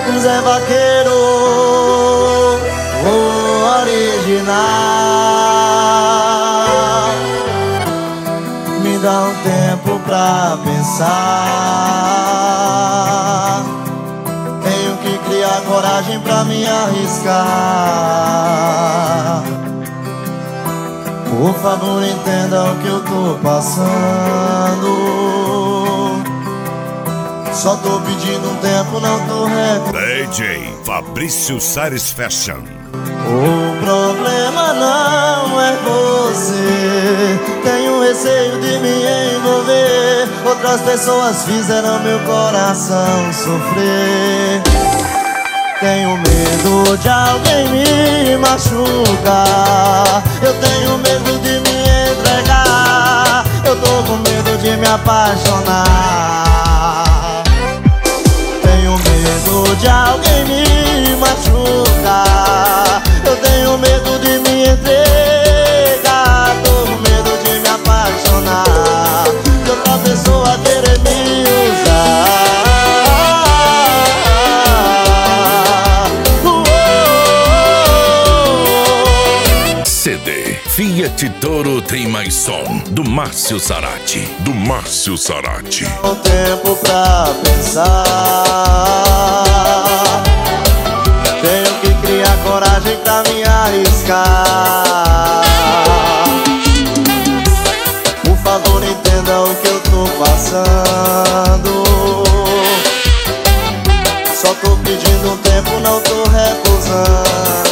Zé Vaqueiro, o original. Me dá um tempo pra pensar. Tenho que criar coragem pra me arriscar. Por favor, entenda o que eu tô passando. Só tô pedindo um tempo, não tô DJ Fabrício Sares Fashion. O problema não é você. Tenho receio de me envolver. Outras pessoas fizeram meu coração sofrer. Tenho medo de alguém me machucar. Eu tenho medo de me entregar. Eu tô com medo de me apaixonar. Tenho medo de alguém me machucar. Eu tenho medo de me entregar. Tô com medo de me apaixonar. De outra pessoa querer me usar. CD Fiat Toro tem mais som, do Márcio Sarati. O tempo pra pensar. Tenho que criar coragem pra me arriscar. Por favor, entenda o que eu tô passando. Só tô pedindo um tempo, não tô recusando.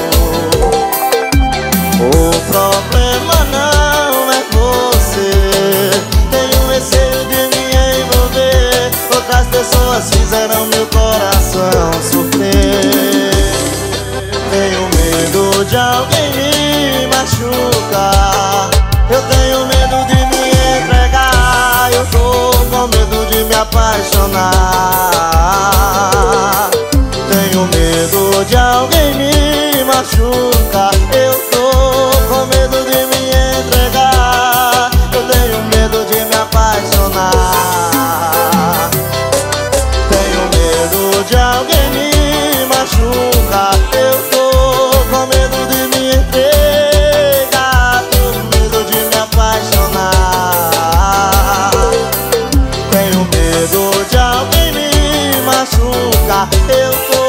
O problema não é você. Tenho receio de me envolver. Outras pessoas fizeram meu coração sofrer. Tenho medo de alguém me machucar. Eu tenho medo de me entregar. Eu tô com medo de me apaixonar. Tenho medo de alguém me machucar. Eu tô com medo de me entregar. Eu tenho medo de me apaixonar. Tenho medo de alguém me machucar. Eu tô com medo de me entregar. Tô com medo de me apaixonar. Tenho medo de alguém me machucar. Eu tô